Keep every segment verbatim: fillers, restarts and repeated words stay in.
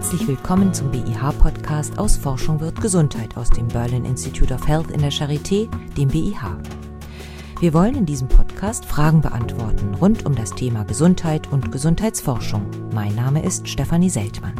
Herzlich willkommen zum B I H-Podcast aus Forschung wird Gesundheit aus dem Berlin Institute of Health in der Charité, dem B I H. Wir wollen in diesem Podcast Fragen beantworten rund um das Thema Gesundheit und Gesundheitsforschung. Mein Name ist Stefanie Seltmann.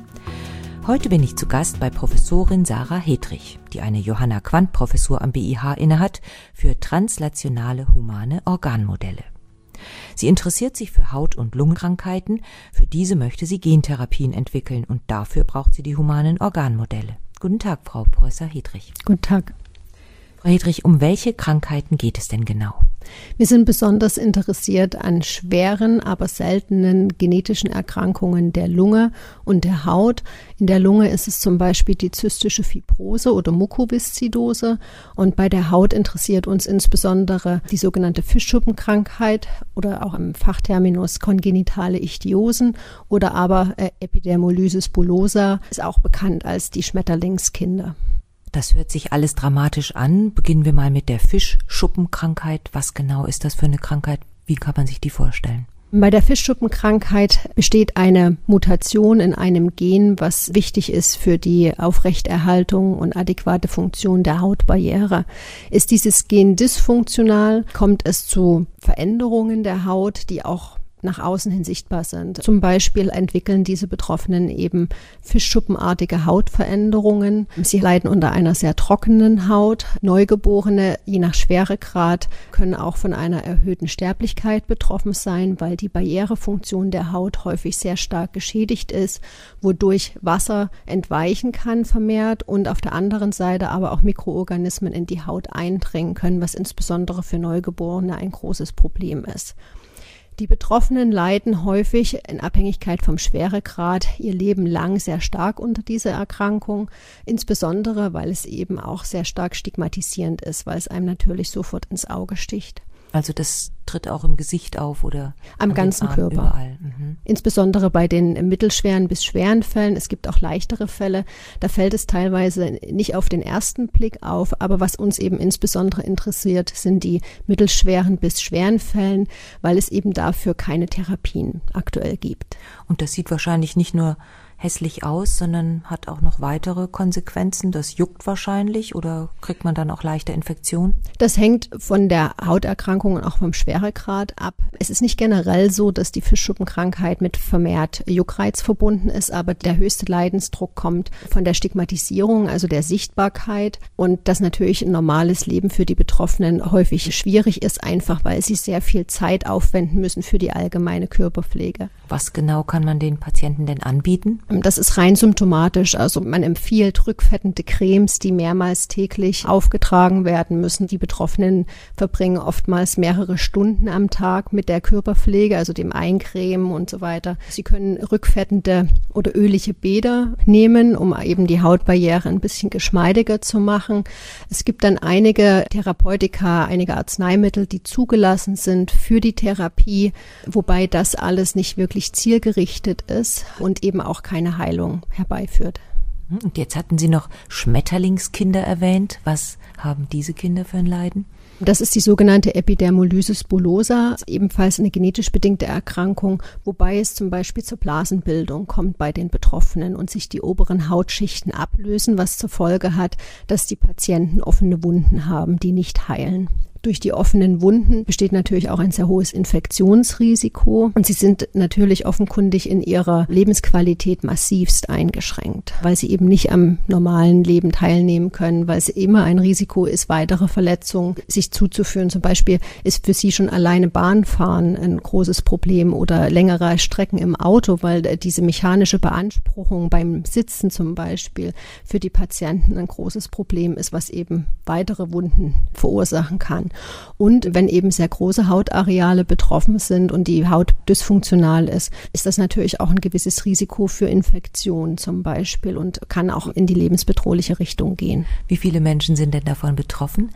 Heute bin ich zu Gast bei Professorin Sarah Hedrich, die eine Johanna-Quandt-Professur am B I H innehat für translationale humane Organmodelle. Sie interessiert sich für Haut- und Lungenkrankheiten, für diese möchte sie Gentherapien entwickeln und dafür braucht sie die humanen Organmodelle. Guten Tag, Frau Professor Hedrich. Guten Tag. Frau Hedrich, um welche Krankheiten geht es denn genau? Wir sind besonders interessiert an schweren, aber seltenen genetischen Erkrankungen der Lunge und der Haut. In der Lunge ist es zum Beispiel die zystische Fibrose oder Mukoviszidose. Und bei der Haut interessiert uns insbesondere die sogenannte Fischschuppenkrankheit oder auch im Fachterminus kongenitale Ichthyosen oder aber äh, Epidermolysis bullosa, ist auch bekannt als die Schmetterlingskinder. Das hört sich alles dramatisch an. Beginnen wir mal mit der Fischschuppenkrankheit. Was genau ist das für eine Krankheit? Wie kann man sich die vorstellen? Bei der Fischschuppenkrankheit besteht eine Mutation in einem Gen, was wichtig ist für die Aufrechterhaltung und adäquate Funktion der Hautbarriere. Ist dieses Gen dysfunktional, kommt es zu Veränderungen der Haut, die auch nach außen hin sichtbar sind. Zum Beispiel entwickeln diese Betroffenen eben fischschuppenartige Hautveränderungen. Sie leiden unter einer sehr trockenen Haut. Neugeborene, je nach Schweregrad, können auch von einer erhöhten Sterblichkeit betroffen sein, weil die Barrierefunktion der Haut häufig sehr stark geschädigt ist, wodurch Wasser entweichen kann vermehrt und auf der anderen Seite aber auch Mikroorganismen in die Haut eindringen können, was insbesondere für Neugeborene ein großes Problem ist. Die Betroffenen leiden häufig in Abhängigkeit vom Schweregrad ihr Leben lang sehr stark unter dieser Erkrankung, insbesondere weil es eben auch sehr stark stigmatisierend ist, weil es einem natürlich sofort ins Auge sticht. Also das tritt auch im Gesicht auf oder am ganzen Körper. Überall. Mhm. Insbesondere bei den mittelschweren bis schweren Fällen. Es gibt auch leichtere Fälle. Da fällt es teilweise nicht auf den ersten Blick auf. Aber was uns eben insbesondere interessiert, sind die mittelschweren bis schweren Fällen, weil es eben dafür keine Therapien aktuell gibt. Und das sieht wahrscheinlich nicht nur hässlich aus, sondern hat auch noch weitere Konsequenzen. Das juckt wahrscheinlich oder kriegt man dann auch leichte Infektionen? Das hängt von der Hauterkrankung und auch vom Schweregrad ab. Es ist nicht generell so, dass die Fischschuppenkrankheit mit vermehrt Juckreiz verbunden ist, aber der höchste Leidensdruck kommt von der Stigmatisierung, also der Sichtbarkeit und dass natürlich ein normales Leben für die Betroffenen häufig schwierig ist, einfach weil sie sehr viel Zeit aufwenden müssen für die allgemeine Körperpflege. Was genau kann man den Patienten denn anbieten? Das ist rein symptomatisch. Also man empfiehlt rückfettende Cremes, die mehrmals täglich aufgetragen werden müssen. Die Betroffenen verbringen oftmals mehrere Stunden am Tag mit der Körperpflege, also dem Eincremen und so weiter. Sie können rückfettende oder ölige Bäder nehmen, um eben die Hautbarriere ein bisschen geschmeidiger zu machen. Es gibt dann einige Therapeutika, einige Arzneimittel, die zugelassen sind für die Therapie, wobei das alles nicht wirklich zielgerichtet ist und eben auch keine Heilung herbeiführt. Und jetzt hatten Sie noch Schmetterlingskinder erwähnt. Was haben diese Kinder für ein Leiden? Das ist die sogenannte Epidermolysis bullosa, ebenfalls eine genetisch bedingte Erkrankung, wobei es zum Beispiel zur Blasenbildung kommt bei den Betroffenen und sich die oberen Hautschichten ablösen, was zur Folge hat, dass die Patienten offene Wunden haben, die nicht heilen. Durch die offenen Wunden besteht natürlich auch ein sehr hohes Infektionsrisiko und sie sind natürlich offenkundig in ihrer Lebensqualität massivst eingeschränkt, weil sie eben nicht am normalen Leben teilnehmen können, weil es immer ein Risiko ist, weitere Verletzungen sich zuzuführen. Zum Beispiel ist für sie schon alleine Bahnfahren ein großes Problem oder längere Strecken im Auto, weil diese mechanische Beanspruchung beim Sitzen zum Beispiel für die Patienten ein großes Problem ist, was eben weitere Wunden verursachen kann. Und wenn eben sehr große Hautareale betroffen sind und die Haut dysfunktional ist, ist das natürlich auch ein gewisses Risiko für Infektionen zum Beispiel und kann auch in die lebensbedrohliche Richtung gehen. Wie viele Menschen sind denn davon betroffen?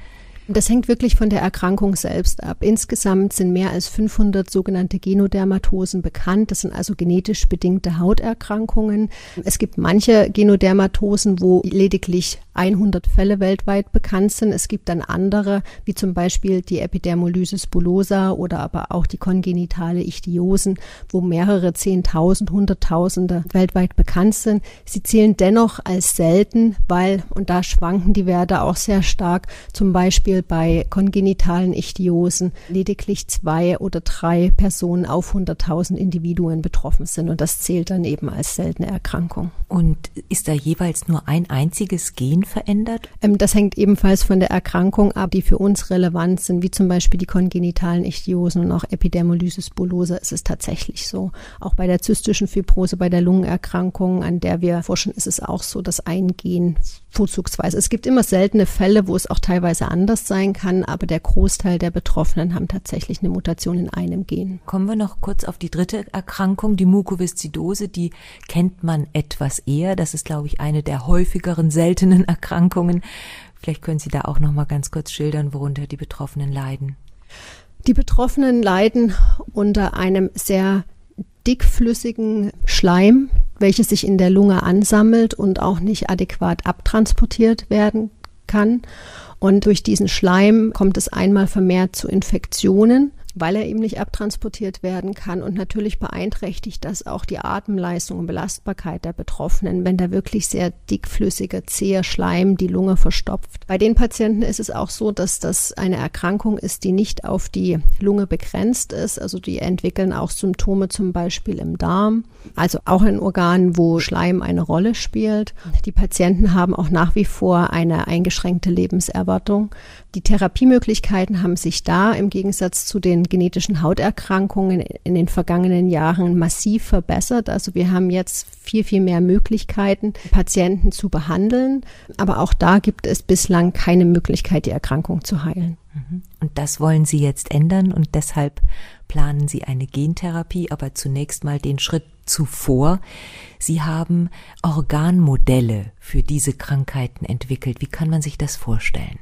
Das hängt wirklich von der Erkrankung selbst ab. Insgesamt sind mehr als fünfhundert sogenannte Genodermatosen bekannt. Das sind also genetisch bedingte Hauterkrankungen. Es gibt manche Genodermatosen, wo lediglich hundert Fälle weltweit bekannt sind. Es gibt dann andere, wie zum Beispiel die Epidermolysis bullosa oder aber auch die kongenitale Ichthyosen, wo mehrere Zehntausend, Hunderttausende weltweit bekannt sind. Sie zählen dennoch als selten, weil, und da schwanken die Werte auch sehr stark, zum Beispiel bei kongenitalen Ichthyosen lediglich zwei oder drei Personen auf hunderttausend Individuen betroffen sind. Und das zählt dann eben als seltene Erkrankung. Und ist da jeweils nur ein einziges Gen verändert? Das hängt ebenfalls von der Erkrankung ab, die für uns relevant sind, wie zum Beispiel die kongenitalen Ichthyosen und auch Epidermolysis bullosa ist es tatsächlich so. Auch bei der zystischen Fibrose, bei der Lungenerkrankung, an der wir forschen, ist es auch so, dass ein Gen vorzugsweise. Es gibt immer seltene Fälle, wo es auch teilweise anders sein kann, aber der Großteil der Betroffenen haben tatsächlich eine Mutation in einem Gen. Kommen wir noch kurz auf die dritte Erkrankung, die Mukoviszidose. Die kennt man etwas eher. Das ist, glaube ich, eine der häufigeren seltenen Erkrankungen. Vielleicht können Sie da auch noch mal ganz kurz schildern, worunter die Betroffenen leiden. Die Betroffenen leiden unter einem sehr dickflüssigen Schleim, welches sich in der Lunge ansammelt und auch nicht adäquat abtransportiert werden kann. Und durch diesen Schleim kommt es einmal vermehrt zu Infektionen, weil er eben nicht abtransportiert werden kann. Und natürlich beeinträchtigt das auch die Atemleistung und Belastbarkeit der Betroffenen, wenn da wirklich sehr dickflüssiger, zäher Schleim die Lunge verstopft. Bei den Patienten ist es auch so, dass das eine Erkrankung ist, die nicht auf die Lunge begrenzt ist. Also die entwickeln auch Symptome zum Beispiel im Darm, also auch in Organen, wo Schleim eine Rolle spielt. Die Patienten haben auch nach wie vor eine eingeschränkte Lebenserwartung. Die Therapiemöglichkeiten haben sich da im Gegensatz zu den genetischen Hauterkrankungen in den vergangenen Jahren massiv verbessert. Also wir haben jetzt viel, viel mehr Möglichkeiten, Patienten zu behandeln. Aber auch da gibt es bislang keine Möglichkeit, die Erkrankung zu heilen. Und das wollen Sie jetzt ändern und deshalb planen Sie eine Gentherapie, aber zunächst mal den Schritt zuvor. Sie haben Organmodelle für diese Krankheiten entwickelt. Wie kann man sich das vorstellen?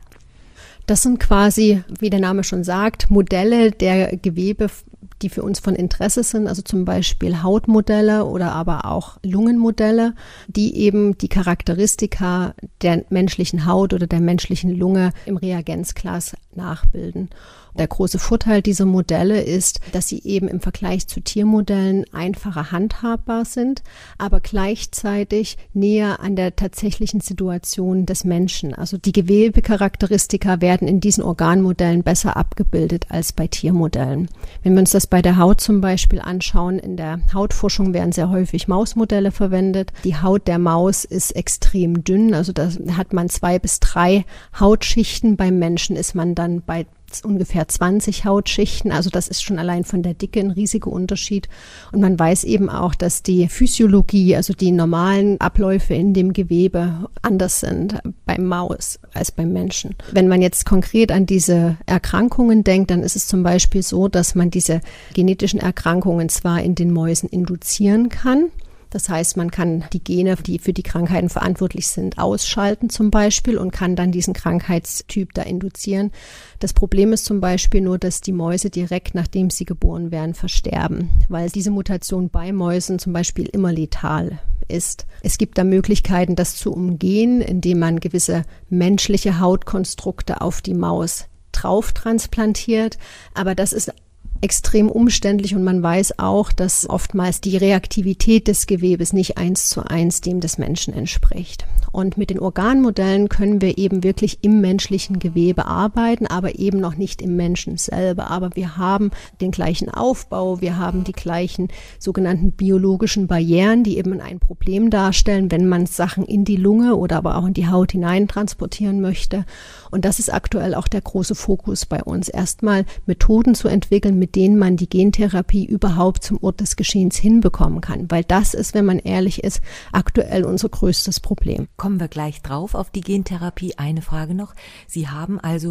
Das sind quasi, wie der Name schon sagt, Modelle der Gewebe, die für uns von Interesse sind, also zum Beispiel Hautmodelle oder aber auch Lungenmodelle, die eben die Charakteristika der menschlichen Haut oder der menschlichen Lunge im Reagenzglas nachbilden. Der große Vorteil dieser Modelle ist, dass sie eben im Vergleich zu Tiermodellen einfacher handhabbar sind, aber gleichzeitig näher an der tatsächlichen Situation des Menschen. Also die Gewebecharakteristika werden in diesen Organmodellen besser abgebildet als bei Tiermodellen. Wenn wir uns das bei der Haut zum Beispiel anschauen, in der Hautforschung werden sehr häufig Mausmodelle verwendet. Die Haut der Maus ist extrem dünn, also da hat man zwei bis drei Hautschichten. Beim Menschen ist man dann bei ungefähr zwanzig Hautschichten, also das ist schon allein von der Dicke ein riesiger Unterschied. Und man weiß eben auch, dass die Physiologie, also die normalen Abläufe in dem Gewebe anders sind beim Maus als beim Menschen. Wenn man jetzt konkret an diese Erkrankungen denkt, dann ist es zum Beispiel so, dass man diese genetischen Erkrankungen zwar in den Mäusen induzieren kann. Das heißt, man kann die Gene, die für die Krankheiten verantwortlich sind, ausschalten zum Beispiel und kann dann diesen Krankheitstyp da induzieren. Das Problem ist zum Beispiel nur, dass die Mäuse direkt nachdem sie geboren werden versterben, weil diese Mutation bei Mäusen zum Beispiel immer letal ist. Es gibt da Möglichkeiten, das zu umgehen, indem man gewisse menschliche Hautkonstrukte auf die Maus drauf transplantiert, aber das ist extrem umständlich und man weiß auch, dass oftmals die Reaktivität des Gewebes nicht eins zu eins dem des Menschen entspricht. Und mit den Organmodellen können wir eben wirklich im menschlichen Gewebe arbeiten, aber eben noch nicht im Menschen selber. Aber wir haben den gleichen Aufbau, wir haben die gleichen sogenannten biologischen Barrieren, die eben ein Problem darstellen, wenn man Sachen in die Lunge oder aber auch in die Haut hinein transportieren möchte. Und das ist aktuell auch der große Fokus bei uns. Erstmal Methoden zu entwickeln, mit denen man die Gentherapie überhaupt zum Ort des Geschehens hinbekommen kann. Weil das ist, wenn man ehrlich ist, aktuell unser größtes Problem. Kommen wir gleich drauf auf die Gentherapie. Eine Frage noch. Sie haben also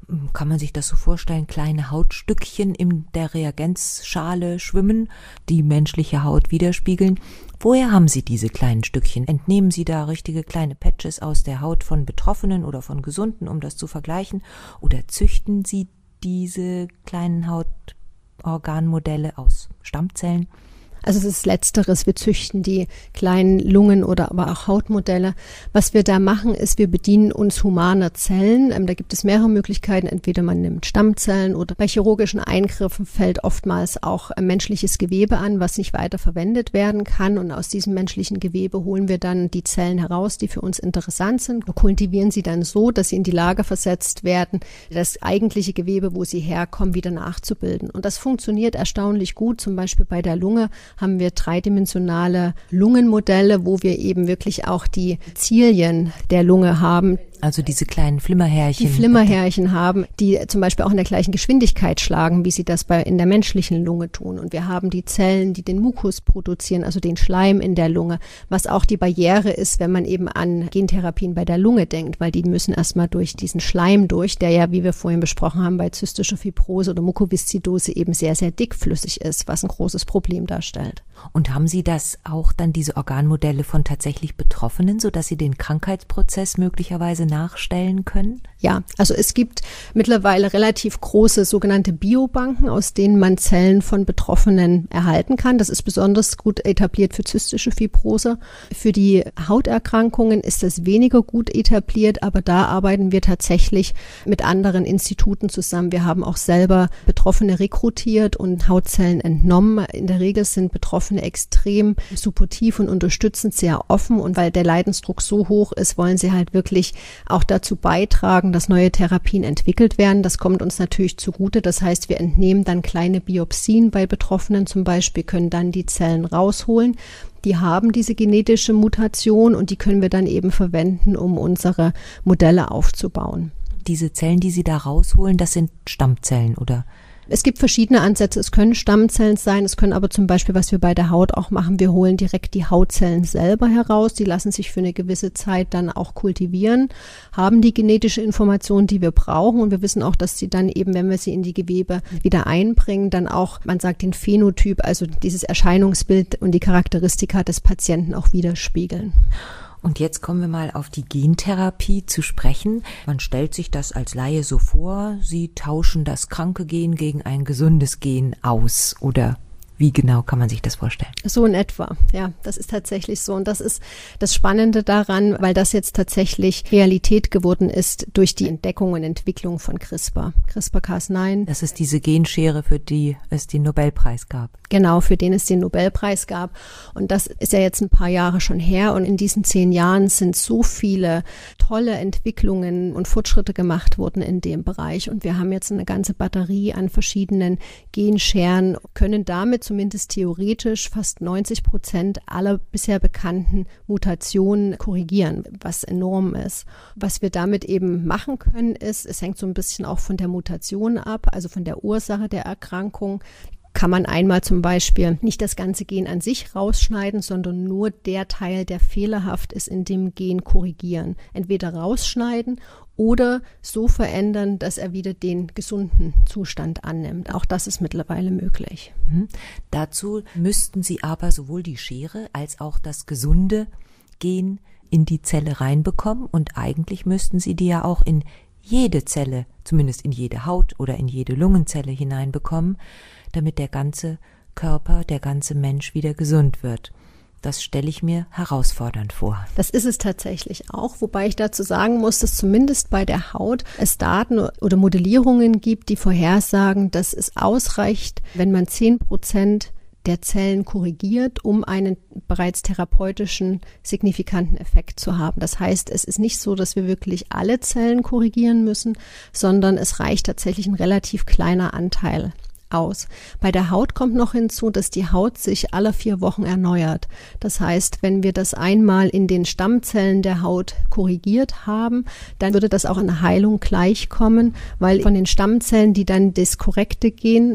kann man sich das so vorstellen, kleine Hautstückchen in der Reagenzschale schwimmen, die menschliche Haut widerspiegeln. Woher haben Sie diese kleinen Stückchen? Entnehmen Sie da richtige kleine Patches aus der Haut von Betroffenen oder von Gesunden, um das zu vergleichen? Oder züchten Sie diese kleinen Hautorganmodelle aus Stammzellen? Also es ist Letzteres, wir züchten die kleinen Lungen- oder aber auch Hautmodelle. Was wir da machen, ist, wir bedienen uns humaner Zellen. Ähm, da gibt es mehrere Möglichkeiten. Entweder man nimmt Stammzellen oder bei chirurgischen Eingriffen fällt oftmals auch äh, menschliches Gewebe an, was nicht weiter verwendet werden kann. Und aus diesem menschlichen Gewebe holen wir dann die Zellen heraus, die für uns interessant sind. Wir kultivieren sie dann so, dass sie in die Lage versetzt werden, das eigentliche Gewebe, wo sie herkommen, wieder nachzubilden. Und das funktioniert erstaunlich gut. Zum Beispiel bei der Lunge haben wir dreidimensionale Lungenmodelle, wo wir eben wirklich auch die Zilien der Lunge haben. Also diese kleinen Flimmerhärchen. Die Flimmerhärchen haben, die zum Beispiel auch in der gleichen Geschwindigkeit schlagen, wie sie das bei in der menschlichen Lunge tun. Und wir haben die Zellen, die den Mukus produzieren, also den Schleim in der Lunge, was auch die Barriere ist, wenn man eben an Gentherapien bei der Lunge denkt, weil die müssen erstmal durch diesen Schleim durch, der ja, wie wir vorhin besprochen haben, bei zystischer Fibrose oder Mukoviszidose eben sehr, sehr dickflüssig ist, was ein großes Problem darstellt. Und haben Sie das auch dann, diese Organmodelle von tatsächlich Betroffenen, sodass Sie den Krankheitsprozess möglicherweise nachstellen können? Ja, also es gibt mittlerweile relativ große sogenannte Biobanken, aus denen man Zellen von Betroffenen erhalten kann. Das ist besonders gut etabliert für zystische Fibrose. Für die Hauterkrankungen ist das weniger gut etabliert, aber da arbeiten wir tatsächlich mit anderen Instituten zusammen. Wir haben auch selber Betroffene rekrutiert und Hautzellen entnommen. In der Regel sind Betroffene extrem supportiv und unterstützend, sehr offen, und weil der Leidensdruck so hoch ist, wollen sie halt wirklich auch dazu beitragen, dass neue Therapien entwickelt werden. Das kommt uns natürlich zugute. Das heißt, wir entnehmen dann kleine Biopsien bei Betroffenen zum Beispiel, können dann die Zellen rausholen. Die haben diese genetische Mutation und die können wir dann eben verwenden, um unsere Modelle aufzubauen. Diese Zellen, die Sie da rausholen, das sind Stammzellen, oder? Es gibt verschiedene Ansätze. Es können Stammzellen sein, es können aber zum Beispiel, was wir bei der Haut auch machen, wir holen direkt die Hautzellen selber heraus. Die lassen sich für eine gewisse Zeit dann auch kultivieren, haben die genetische Information, die wir brauchen, und wir wissen auch, dass sie dann eben, wenn wir sie in die Gewebe wieder einbringen, dann auch, man sagt, den Phänotyp, also dieses Erscheinungsbild und die Charakteristika des Patienten auch widerspiegeln. Und jetzt kommen wir mal auf die Gentherapie zu sprechen. Man stellt sich das als Laie so vor, Sie tauschen das kranke Gen gegen ein gesundes Gen aus, oder wie genau kann man sich das vorstellen? So in etwa, ja, das ist tatsächlich so. Und das ist das Spannende daran, weil das jetzt tatsächlich Realität geworden ist durch die Entdeckung und Entwicklung von CRISPR, CRISPR Cas neun. Das ist diese Genschere, für die es den Nobelpreis gab. Genau, für den es den Nobelpreis gab. Und das ist ja jetzt ein paar Jahre schon her. Und in diesen zehn Jahren sind so viele tolle Entwicklungen und Fortschritte gemacht worden in dem Bereich. Und wir haben jetzt eine ganze Batterie an verschiedenen Genscheren, können damit zumindest theoretisch fast neunzig Prozent aller bisher bekannten Mutationen korrigieren, was enorm ist. Was wir damit eben machen können, ist, es hängt so ein bisschen auch von der Mutation ab, also von der Ursache der Erkrankung. Kann man einmal zum Beispiel nicht das ganze Gen an sich rausschneiden, sondern nur der Teil, der fehlerhaft ist, in dem Gen korrigieren. Entweder rausschneiden oder so verändern, dass er wieder den gesunden Zustand annimmt. Auch das ist mittlerweile möglich. Mhm. Dazu müssten Sie aber sowohl die Schere als auch das gesunde Gen in die Zelle reinbekommen, und eigentlich müssten Sie die ja auch in jede Zelle, zumindest in jede Haut oder in jede Lungenzelle hineinbekommen, damit der ganze Körper, der ganze Mensch wieder gesund wird. Das stelle ich mir herausfordernd vor. Das ist es tatsächlich auch, wobei ich dazu sagen muss, dass zumindest bei der Haut es Daten oder Modellierungen gibt, die vorhersagen, dass es ausreicht, wenn man zehn Prozent der Zellen korrigiert, um einen bereits therapeutischen, signifikanten Effekt zu haben. Das heißt, es ist nicht so, dass wir wirklich alle Zellen korrigieren müssen, sondern es reicht tatsächlich ein relativ kleiner Anteil aus. Bei der Haut kommt noch hinzu, dass die Haut sich alle vier Wochen erneuert. Das heißt, wenn wir das einmal in den Stammzellen der Haut korrigiert haben, dann würde das auch in der Heilung gleichkommen, weil von den Stammzellen, die dann das korrekte Gen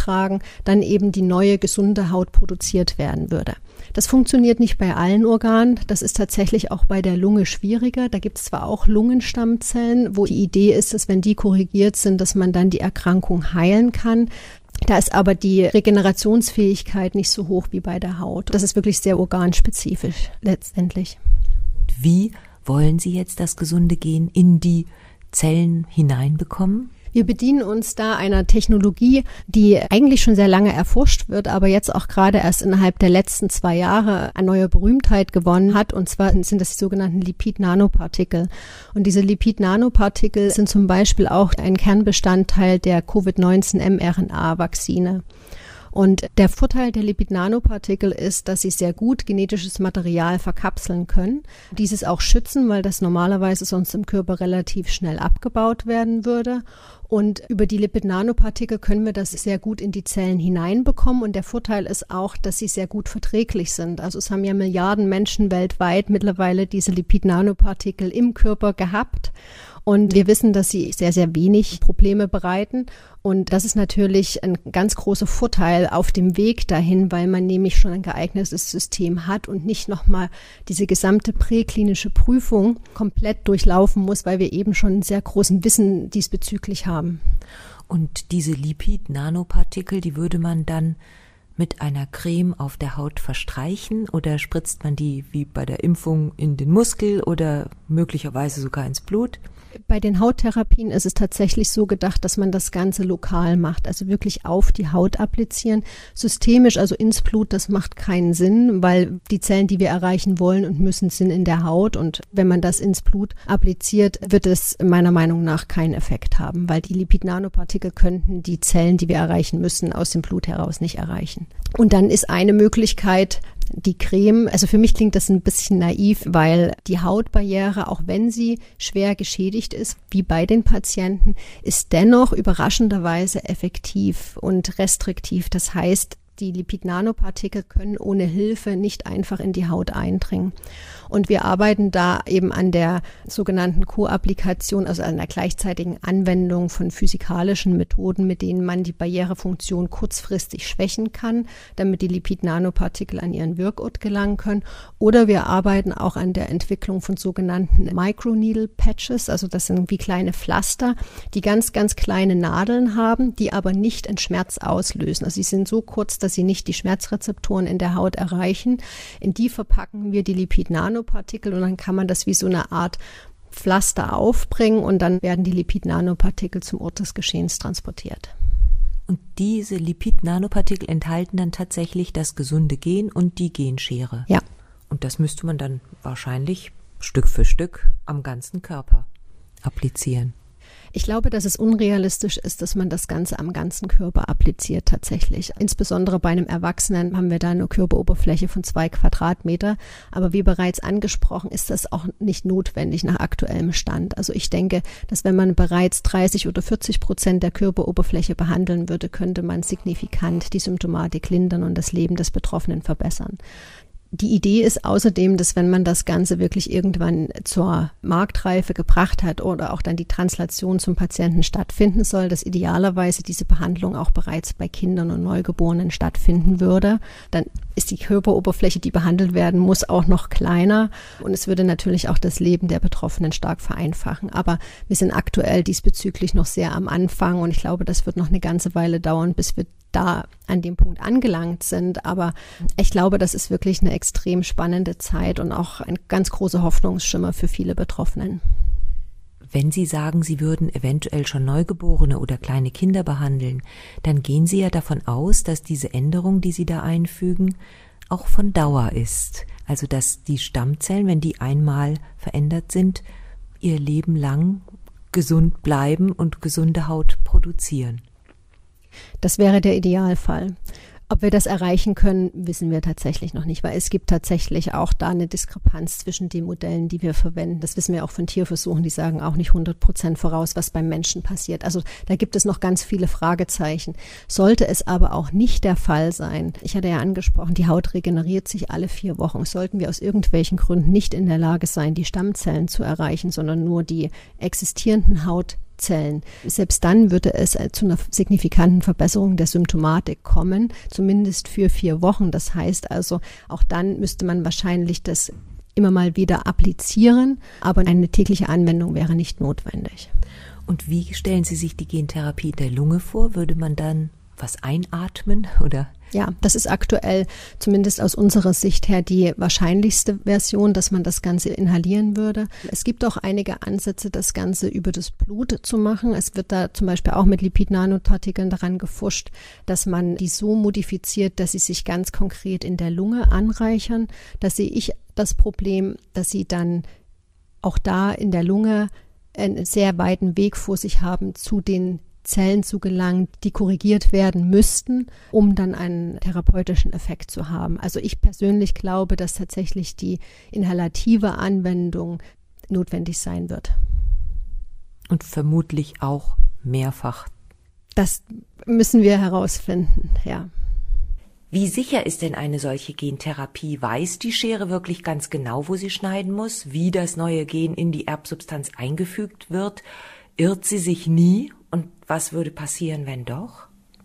übertragen, dann eben die neue, gesunde Haut produziert werden würde. Das funktioniert nicht bei allen Organen. Das ist tatsächlich auch bei der Lunge schwieriger. Da gibt es zwar auch Lungenstammzellen, wo die Idee ist, dass wenn die korrigiert sind, dass man dann die Erkrankung heilen kann. Da ist aber die Regenerationsfähigkeit nicht so hoch wie bei der Haut. Das ist wirklich sehr organspezifisch letztendlich. Wie wollen Sie jetzt das gesunde Gen in die Zellen hineinbekommen? Wir bedienen uns da einer Technologie, die eigentlich schon sehr lange erforscht wird, aber jetzt auch gerade erst innerhalb der letzten zwei Jahre an neuer Berühmtheit gewonnen hat. Und zwar sind das die sogenannten Lipid-Nanopartikel. Und diese Lipid-Nanopartikel sind zum Beispiel auch ein Kernbestandteil der Covid neunzehn mRNA-Vakzine. Und der Vorteil der Lipid-Nanopartikel ist, dass sie sehr gut genetisches Material verkapseln können. Dieses auch schützen, weil das normalerweise sonst im Körper relativ schnell abgebaut werden würde. Und über die Lipid-Nanopartikel können wir das sehr gut in die Zellen hineinbekommen. Und der Vorteil ist auch, dass sie sehr gut verträglich sind. Also es haben ja Milliarden Menschen weltweit mittlerweile diese Lipid-Nanopartikel im Körper gehabt. Und wir wissen, dass sie sehr, sehr wenig Probleme bereiten. Und das ist natürlich ein ganz großer Vorteil auf dem Weg dahin, weil man nämlich schon ein geeignetes System hat und nicht nochmal diese gesamte präklinische Prüfung komplett durchlaufen muss, weil wir eben schon einen sehr großen Wissen diesbezüglich haben. Und diese Lipid-Nanopartikel, die würde man dann mit einer Creme auf der Haut verstreichen oder spritzt man die wie bei der Impfung in den Muskel oder möglicherweise sogar ins Blut? Bei den Hauttherapien ist es tatsächlich so gedacht, dass man das Ganze lokal macht, also wirklich auf die Haut applizieren. Systemisch, also ins Blut, das macht keinen Sinn, weil die Zellen, die wir erreichen wollen und müssen, sind in der Haut. Und wenn man das ins Blut appliziert, wird es meiner Meinung nach keinen Effekt haben, weil die Lipid-Nanopartikel könnten die Zellen, die wir erreichen müssen, aus dem Blut heraus nicht erreichen. Und dann ist eine Möglichkeit, die Creme, also für mich klingt das ein bisschen naiv, weil die Hautbarriere, auch wenn sie schwer geschädigt ist, wie bei den Patienten, ist dennoch überraschenderweise effektiv und restriktiv. Das heißt, die Lipid-Nanopartikel können ohne Hilfe nicht einfach in die Haut eindringen. Und wir arbeiten da eben an der sogenannten Co-Applikation, also an der gleichzeitigen Anwendung von physikalischen Methoden, mit denen man die Barrierefunktion kurzfristig schwächen kann, damit die Lipid-Nanopartikel an ihren Wirkort gelangen können. Oder wir arbeiten auch an der Entwicklung von sogenannten Microneedle-Patches, also das sind wie kleine Pflaster, die ganz, ganz kleine Nadeln haben, die aber nicht einen Schmerz auslösen. Also sie sind so kurz, dass sie nicht die Schmerzrezeptoren in der Haut erreichen. In die verpacken wir die Lipid-Nanopartikel und dann kann man das wie so eine Art Pflaster aufbringen und dann werden die Lipid-Nanopartikel zum Ort des Geschehens transportiert. Und diese Lipid-Nanopartikel enthalten dann tatsächlich das gesunde Gen und die Genschere. Ja. Und das müsste man dann wahrscheinlich Stück für Stück am ganzen Körper applizieren. Ich glaube, dass es unrealistisch ist, dass man das Ganze am ganzen Körper appliziert tatsächlich. Insbesondere bei einem Erwachsenen haben wir da eine Körperoberfläche von zwei Quadratmeter. Aber wie bereits angesprochen, ist das auch nicht notwendig nach aktuellem Stand. Also ich denke, dass wenn man bereits dreißig oder vierzig Prozent der Körperoberfläche behandeln würde, könnte man signifikant die Symptomatik lindern und das Leben des Betroffenen verbessern. Die Idee ist außerdem, dass wenn man das Ganze wirklich irgendwann zur Marktreife gebracht hat oder auch dann die Translation zum Patienten stattfinden soll, dass idealerweise diese Behandlung auch bereits bei Kindern und Neugeborenen stattfinden würde. Dann ist die Körperoberfläche, die behandelt werden muss, auch noch kleiner und es würde natürlich auch das Leben der Betroffenen stark vereinfachen. Aber wir sind aktuell diesbezüglich noch sehr am Anfang und ich glaube, das wird noch eine ganze Weile dauern, bis wir da an dem Punkt angelangt sind. Aber ich glaube, das ist wirklich eine extrem spannende Zeit und auch ein ganz großer Hoffnungsschimmer für viele Betroffenen. Wenn Sie sagen, Sie würden eventuell schon Neugeborene oder kleine Kinder behandeln, dann gehen Sie ja davon aus, dass diese Änderung, die Sie da einfügen, auch von Dauer ist. Also dass die Stammzellen, wenn die einmal verändert sind, ihr Leben lang gesund bleiben und gesunde Haut produzieren. Das wäre der Idealfall. Ob wir das erreichen können, wissen wir tatsächlich noch nicht, weil es gibt tatsächlich auch da eine Diskrepanz zwischen den Modellen, die wir verwenden. Das wissen wir auch von Tierversuchen, die sagen auch nicht hundert Prozent voraus, was beim Menschen passiert. Also da gibt es noch ganz viele Fragezeichen. Sollte es aber auch nicht der Fall sein, ich hatte ja angesprochen, die Haut regeneriert sich alle vier Wochen. Sollten wir aus irgendwelchen Gründen nicht in der Lage sein, die Stammzellen zu erreichen, sondern nur die existierenden Haut Zellen. Selbst dann würde es zu einer signifikanten Verbesserung der Symptomatik kommen, zumindest für vier Wochen. Das heißt also, auch dann müsste man wahrscheinlich das immer mal wieder applizieren, aber eine tägliche Anwendung wäre nicht notwendig. Und wie stellen Sie sich die Gentherapie der Lunge vor? Würde man dann was einatmen oder? Ja, das ist aktuell zumindest aus unserer Sicht her die wahrscheinlichste Version, dass man das Ganze inhalieren würde. Es gibt auch einige Ansätze, das Ganze über das Blut zu machen. Es wird da zum Beispiel auch mit Lipid-Nanopartikeln daran gefuscht, dass man die so modifiziert, dass sie sich ganz konkret in der Lunge anreichern. Da sehe ich das Problem, dass sie dann auch da in der Lunge einen sehr weiten Weg vor sich haben zu den Zellen zu gelangen, die korrigiert werden müssten, um dann einen therapeutischen Effekt zu haben. Also ich persönlich glaube, dass tatsächlich die inhalative Anwendung notwendig sein wird. Und vermutlich auch mehrfach. Das müssen wir herausfinden, ja. Wie sicher ist denn eine solche Gentherapie? Weiß die Schere wirklich ganz genau, wo sie schneiden muss, wie das neue Gen in die Erbsubstanz eingefügt wird? Irrt sie sich nie? Und was würde passieren, wenn doch?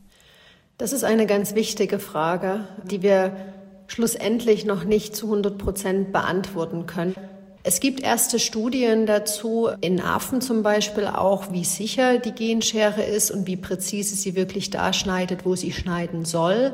Das ist eine ganz wichtige Frage, die wir schlussendlich noch nicht zu hundert Prozent beantworten können. Es gibt erste Studien dazu, in Affen zum Beispiel auch, wie sicher die Genschere ist und wie präzise sie wirklich da schneidet, wo sie schneiden soll.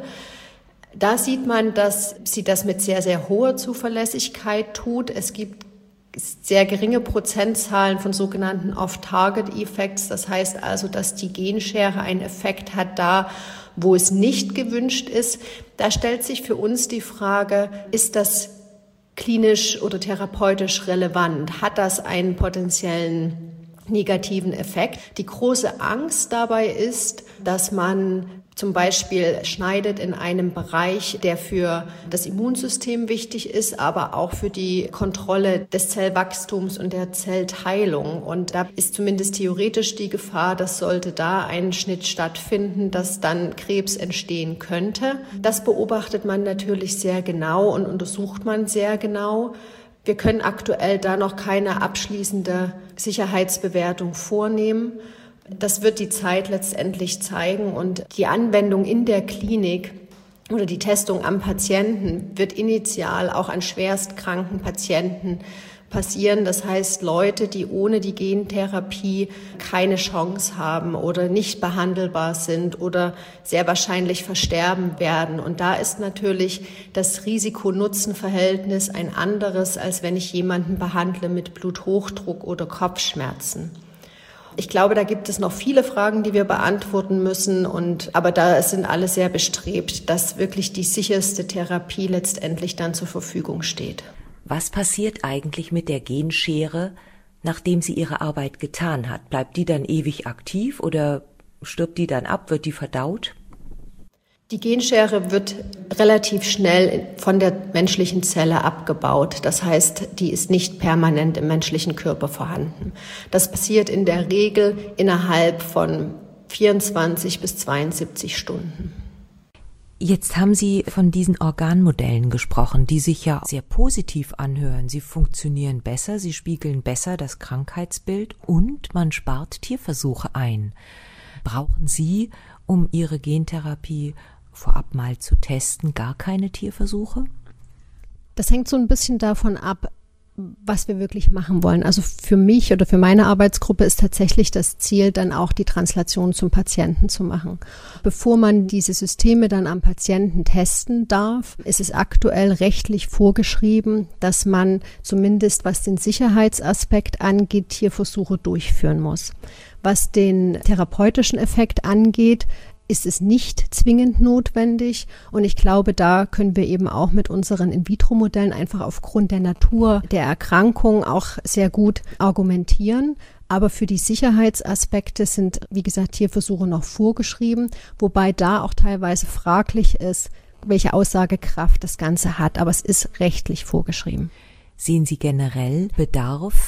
Da sieht man, dass sie das mit sehr, sehr hoher Zuverlässigkeit tut. Es gibt sehr geringe Prozentzahlen von sogenannten Off-Target-Effects. Das heißt also, dass die Genschere einen Effekt hat da, wo es nicht gewünscht ist. Da stellt sich für uns die Frage, ist das klinisch oder therapeutisch relevant? Hat das einen potenziellen negativen Effekt? Die große Angst dabei ist, dass man zum Beispiel schneidet in einem Bereich, der für das Immunsystem wichtig ist, aber auch für die Kontrolle des Zellwachstums und der Zellteilung. Und da ist zumindest theoretisch die Gefahr, dass sollte da ein Schnitt stattfinden, dass dann Krebs entstehen könnte. Das beobachtet man natürlich sehr genau und untersucht man sehr genau. Wir können aktuell da noch keine abschließende Sicherheitsbewertung vornehmen. Das wird die Zeit letztendlich zeigen und die Anwendung in der Klinik oder die Testung am Patienten wird initial auch an schwerstkranken Patienten passieren. Das heißt, Leute, die ohne die Gentherapie keine Chance haben oder nicht behandelbar sind oder sehr wahrscheinlich versterben werden. Und da ist natürlich das Risiko-Nutzen-Verhältnis ein anderes, als wenn ich jemanden behandle mit Bluthochdruck oder Kopfschmerzen. Ich glaube, da gibt es noch viele Fragen, die wir beantworten müssen. Und, aber da sind alle sehr bestrebt, dass wirklich die sicherste Therapie letztendlich dann zur Verfügung steht. Was passiert eigentlich mit der Genschere, nachdem sie ihre Arbeit getan hat? Bleibt die dann ewig aktiv oder stirbt die dann ab? Wird die verdaut? Die Genschere wird relativ schnell von der menschlichen Zelle abgebaut. Das heißt, die ist nicht permanent im menschlichen Körper vorhanden. Das passiert in der Regel innerhalb von vierundzwanzig bis zweiundsiebzig Stunden. Jetzt haben Sie von diesen Organmodellen gesprochen, die sich ja sehr positiv anhören. Sie funktionieren besser, sie spiegeln besser das Krankheitsbild und man spart Tierversuche ein. Brauchen Sie, um Ihre Gentherapie vorab mal zu testen, gar keine Tierversuche? Das hängt so ein bisschen davon ab, was wir wirklich machen wollen. Also für mich oder für meine Arbeitsgruppe ist tatsächlich das Ziel, dann auch die Translation zum Patienten zu machen. Bevor man diese Systeme dann am Patienten testen darf, ist es aktuell rechtlich vorgeschrieben, dass man zumindest, was den Sicherheitsaspekt angeht, Tierversuche durchführen muss. Was den therapeutischen Effekt angeht, ist es nicht zwingend notwendig. Und ich glaube, da können wir eben auch mit unseren In-vitro-Modellen einfach aufgrund der Natur der Erkrankung auch sehr gut argumentieren. Aber für die Sicherheitsaspekte sind, wie gesagt, Tierversuche noch vorgeschrieben, wobei da auch teilweise fraglich ist, welche Aussagekraft das Ganze hat. Aber es ist rechtlich vorgeschrieben. Sehen Sie generell Bedarf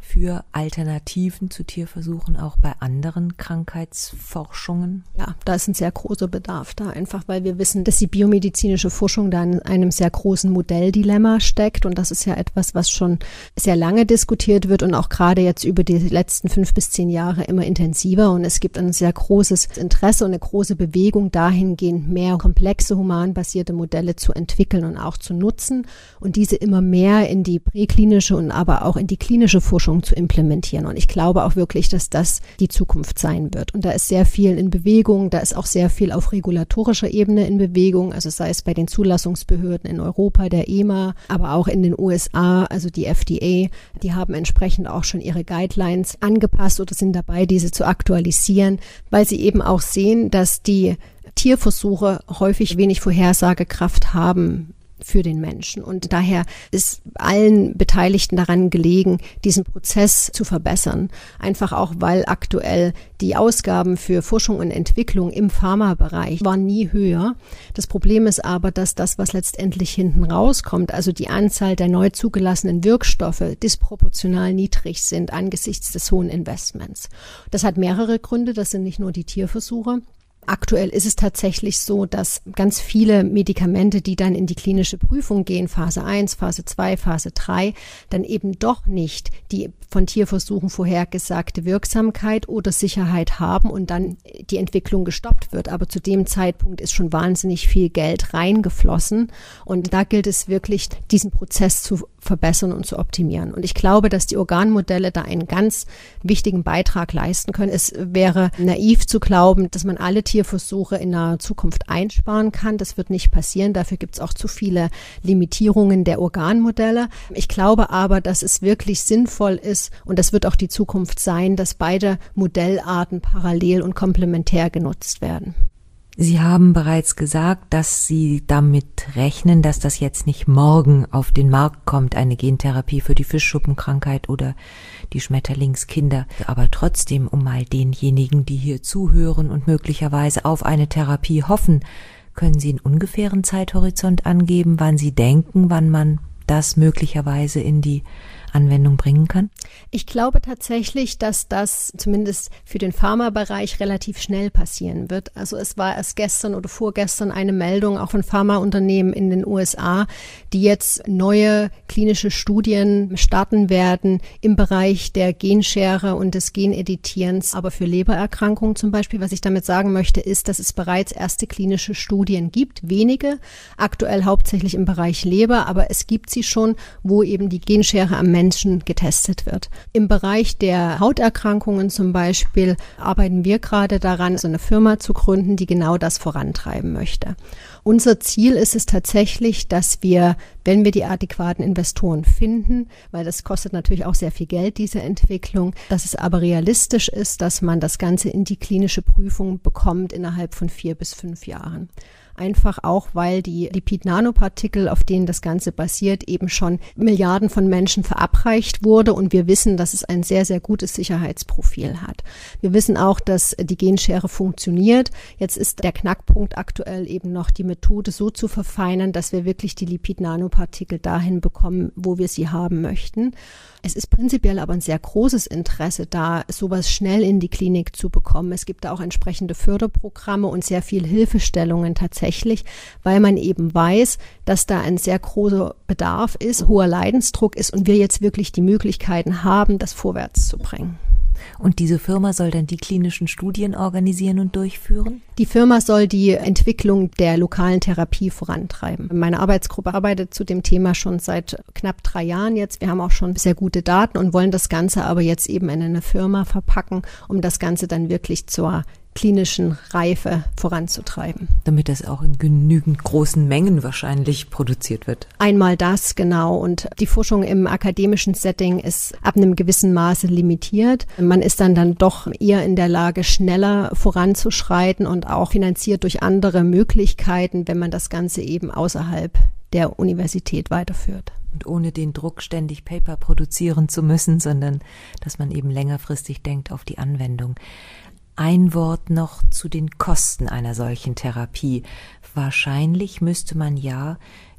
für Alternativen zu Tierversuchen auch bei anderen Krankheitsforschungen? Ja, da ist ein sehr großer Bedarf da, einfach weil wir wissen, dass die biomedizinische Forschung da in einem sehr großen Modelldilemma steckt und das ist ja etwas, was schon sehr lange diskutiert wird und auch gerade jetzt über die letzten fünf bis zehn Jahre immer intensiver und es gibt ein sehr großes Interesse und eine große Bewegung dahingehend, mehr komplexe humanbasierte Modelle zu entwickeln und auch zu nutzen und diese immer mehr in die präklinische und aber auch in die klinische Forschung zu implementieren. Und ich glaube auch wirklich, dass das die Zukunft sein wird. Und da ist sehr viel in Bewegung, da ist auch sehr viel auf regulatorischer Ebene in Bewegung, also sei es bei den Zulassungsbehörden in Europa, der E M A, aber auch in den U S A, also die F D A, die haben entsprechend auch schon ihre Guidelines angepasst oder sind dabei, diese zu aktualisieren, weil sie eben auch sehen, dass die Tierversuche häufig wenig Vorhersagekraft haben für den Menschen. Und daher ist allen Beteiligten daran gelegen, diesen Prozess zu verbessern. Einfach auch, weil aktuell die Ausgaben für Forschung und Entwicklung im Pharmabereich waren nie höher. Das Problem ist aber, dass das, was letztendlich hinten rauskommt, also die Anzahl der neu zugelassenen Wirkstoffe, disproportional niedrig sind angesichts des hohen Investments. Das hat mehrere Gründe. Das sind nicht nur die Tierversuche. Aktuell ist es tatsächlich so, dass ganz viele Medikamente, die dann in die klinische Prüfung gehen, Phase eins, Phase zwei, Phase drei, dann eben doch nicht die von Tierversuchen vorhergesagte Wirksamkeit oder Sicherheit haben und dann die Entwicklung gestoppt wird. Aber zu dem Zeitpunkt ist schon wahnsinnig viel Geld reingeflossen und da gilt es wirklich, diesen Prozess zu verbessern und zu optimieren. Und ich glaube, dass die Organmodelle da einen ganz wichtigen Beitrag leisten können. Es wäre naiv zu glauben, dass man alle Tierversuche in naher Zukunft einsparen kann. Das wird nicht passieren. Dafür gibt es auch zu viele Limitierungen der Organmodelle. Ich glaube aber, dass es wirklich sinnvoll ist, und das wird auch die Zukunft sein, dass beide Modellarten parallel und komplementär genutzt werden. Sie haben bereits gesagt, dass Sie damit rechnen, dass das jetzt nicht morgen auf den Markt kommt, eine Gentherapie für die Fischschuppenkrankheit oder die Schmetterlingskinder. Aber trotzdem, um mal denjenigen, die hier zuhören und möglicherweise auf eine Therapie hoffen, können Sie einen ungefähren Zeithorizont angeben, wann Sie denken, wann man das möglicherweise in die Anwendung bringen kann? Ich glaube tatsächlich, dass das zumindest für den Pharmabereich relativ schnell passieren wird. Also es war erst gestern oder vorgestern eine Meldung auch von Pharmaunternehmen in den U S A, die jetzt neue klinische Studien starten werden im Bereich der Genschere und des Geneditierens, aber für Lebererkrankungen zum Beispiel. Was ich damit sagen möchte, ist, dass es bereits erste klinische Studien gibt, wenige, aktuell hauptsächlich im Bereich Leber, aber es gibt sie schon, wo eben die Genschere am Menschen getestet wird. Im Bereich der Hauterkrankungen zum Beispiel arbeiten wir gerade daran, so eine Firma zu gründen, die genau das vorantreiben möchte. Unser Ziel ist es tatsächlich, dass wir, wenn wir die adäquaten Investoren finden, weil das kostet natürlich auch sehr viel Geld, diese Entwicklung, dass es aber realistisch ist, dass man das Ganze in die klinische Prüfung bekommt innerhalb von vier bis fünf Jahren. Einfach auch, weil die Lipid-Nanopartikel, auf denen das Ganze basiert, eben schon Milliarden von Menschen verabreicht wurde und wir wissen, dass es ein sehr, sehr gutes Sicherheitsprofil hat. Wir wissen auch, dass die Genschere funktioniert. Jetzt ist der Knackpunkt aktuell eben noch die Methode so zu verfeinern, dass wir wirklich die Lipid-Nanopartikel dahin bekommen, wo wir sie haben möchten. Es ist prinzipiell aber ein sehr großes Interesse da, sowas schnell in die Klinik zu bekommen. Es gibt da auch entsprechende Förderprogramme und sehr viel Hilfestellungen tatsächlich, weil man eben weiß, dass da ein sehr großer Bedarf ist, hoher Leidensdruck ist und wir jetzt wirklich die Möglichkeiten haben, das vorwärts zu bringen. Und diese Firma soll dann die klinischen Studien organisieren und durchführen? Die Firma soll die Entwicklung der lokalen Therapie vorantreiben. Meine Arbeitsgruppe arbeitet zu dem Thema schon seit knapp drei Jahren jetzt. Wir haben auch schon sehr gute Daten und wollen das Ganze aber jetzt eben in eine Firma verpacken, um das Ganze dann wirklich zur klinischen Reife voranzutreiben. Damit das auch in genügend großen Mengen wahrscheinlich produziert wird. Einmal das, genau. Und die Forschung im akademischen Setting ist ab einem gewissen Maße limitiert. Man ist dann dann doch eher in der Lage, schneller voranzuschreiten und auch finanziert durch andere Möglichkeiten, wenn man das Ganze eben außerhalb der Universität weiterführt. Und ohne den Druck, ständig Paper produzieren zu müssen, sondern dass man eben längerfristig denkt auf die Anwendung. Ein Wort noch zu den Kosten einer solchen Therapie. Wahrscheinlich müsste man ja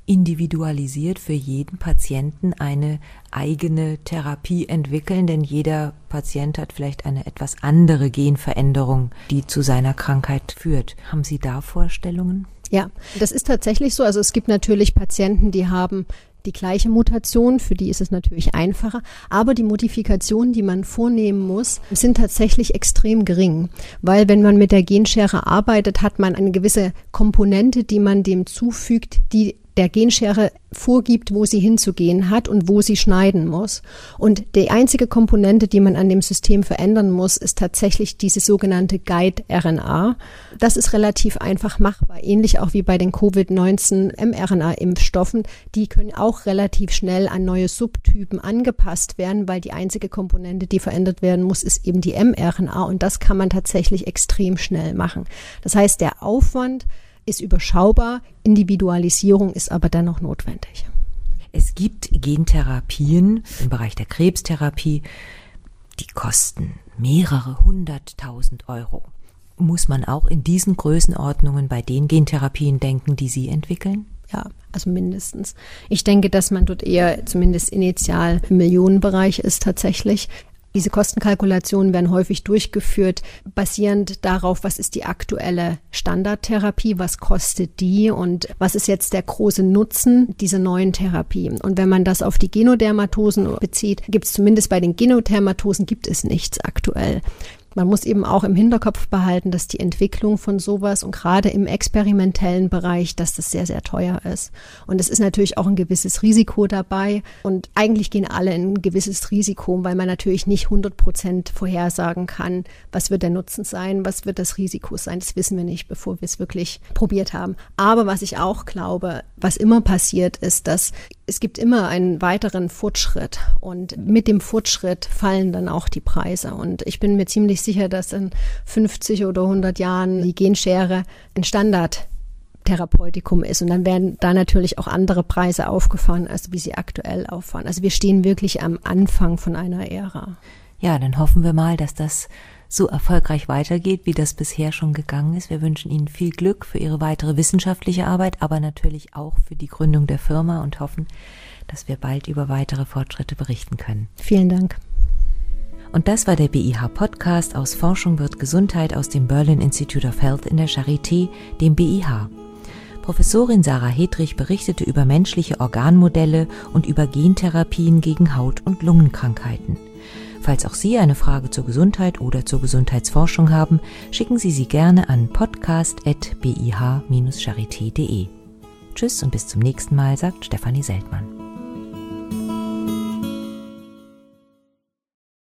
individualisiert für jeden Patienten eine eigene Therapie entwickeln, denn jeder Patient hat vielleicht eine etwas andere Genveränderung, die zu seiner Krankheit führt. Haben Sie da Vorstellungen? Ja, das ist tatsächlich so. Also es gibt natürlich Patienten, die haben die gleiche Mutation, für die ist es natürlich einfacher, aber die Modifikationen, die man vornehmen muss, sind tatsächlich extrem gering, weil wenn man mit der Genschere arbeitet, hat man eine gewisse Komponente, die man dem zufügt, die der Genschere vorgibt, wo sie hinzugehen hat und wo sie schneiden muss. Und die einzige Komponente, die man an dem System verändern muss, ist tatsächlich diese sogenannte Guide-R N A. Das ist relativ einfach machbar, ähnlich auch wie bei den Covid neunzehn mRNA-Impfstoffen. Die können auch relativ schnell an neue Subtypen angepasst werden, weil die einzige Komponente, die verändert werden muss, ist eben die mRNA. Und das kann man tatsächlich extrem schnell machen. Das heißt, der Aufwand ist überschaubar, Individualisierung ist aber dennoch notwendig. Es gibt Gentherapien im Bereich der Krebstherapie, die kosten mehrere hunderttausend Euro. Muss man auch in diesen Größenordnungen bei den Gentherapien denken, die Sie entwickeln? Ja, also mindestens. Ich denke, dass man dort eher zumindest initial im Millionenbereich ist tatsächlich. Diese Kostenkalkulationen werden häufig durchgeführt, basierend darauf, was ist die aktuelle Standardtherapie, was kostet die und was ist jetzt der große Nutzen dieser neuen Therapie. Und wenn man das auf die Genodermatosen bezieht, gibt es zumindest bei den Genodermatosen gibt es nichts aktuell. Man muss eben auch im Hinterkopf behalten, dass die Entwicklung von sowas und gerade im experimentellen Bereich, dass das sehr, sehr teuer ist. Und es ist natürlich auch ein gewisses Risiko dabei. Und eigentlich gehen alle in ein gewisses Risiko, weil man natürlich nicht hundert Prozent vorhersagen kann, was wird der Nutzen sein, was wird das Risiko sein. Das wissen wir nicht, bevor wir es wirklich probiert haben. Aber was ich auch glaube, was immer passiert, ist, dass es gibt immer einen weiteren Fortschritt. Und mit dem Fortschritt fallen dann auch die Preise. Und ich bin mir ziemlich sicher, dass in fünfzig oder hundert Jahren die Genschere ein Standardtherapeutikum ist. Und dann werden da natürlich auch andere Preise aufgefahren, als wie sie aktuell auffahren. Also wir stehen wirklich am Anfang von einer Ära. Ja, dann hoffen wir mal, dass das so erfolgreich weitergeht, wie das bisher schon gegangen ist. Wir wünschen Ihnen viel Glück für Ihre weitere wissenschaftliche Arbeit, aber natürlich auch für die Gründung der Firma und hoffen, dass wir bald über weitere Fortschritte berichten können. Vielen Dank. Und das war der B I H-Podcast aus Forschung wird Gesundheit aus dem Berlin Institute of Health in der Charité, dem B I H. Professorin Sarah Hedrich berichtete über menschliche Organmodelle und über Gentherapien gegen Haut- und Lungenkrankheiten. Falls auch Sie eine Frage zur Gesundheit oder zur Gesundheitsforschung haben, schicken Sie sie gerne an podcast at b i h dash charité punkt d e. Tschüss und bis zum nächsten Mal, sagt Stefanie Seltmann.